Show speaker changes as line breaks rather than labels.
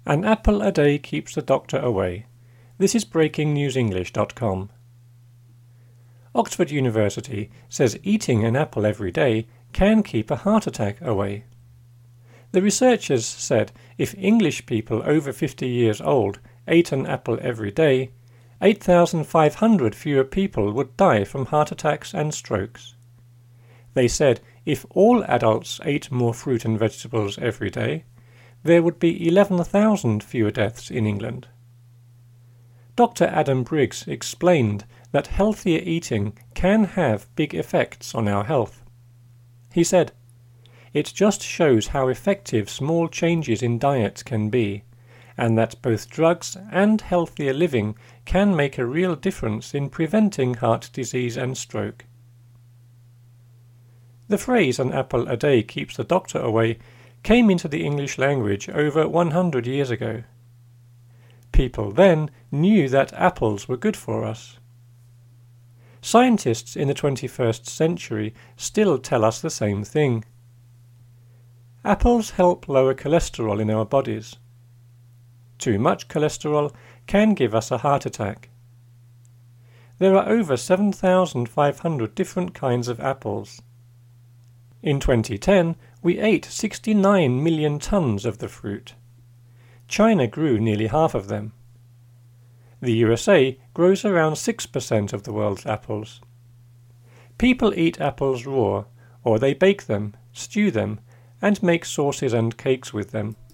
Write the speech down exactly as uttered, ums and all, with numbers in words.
An apple a day keeps the doctor away. This is breaking news english dot com. Oxford University says eating an apple every day can keep a heart attack away. The researchers said if English people over fifty years old ate an apple every day, eight thousand five hundred fewer people would die from heart attacks and strokes. They said if all adults ate more fruit and vegetables every day, there would be eleven thousand fewer deaths in England. Doctor Adam Briggs explained that healthier eating can have big effects on our health. He said, "It just shows how effective small changes in diet can be, and that both drugs and healthier living can make a real difference in preventing heart disease and stroke." The phrase "an apple a day keeps the doctor away" came into the English language over one hundred years ago. People then knew that apples were good for us. Scientists in the twenty-first century still tell us the same thing. Apples help lower cholesterol in our bodies. Too much cholesterol can give us a heart attack. There are over seven thousand five hundred different kinds of apples. In twenty ten, we ate sixty-nine million tons of the fruit. China grew nearly half of them. The U S A grows around six percent of the world's apples. People eat apples raw, or they bake them, stew them, and make sauces and cakes with them.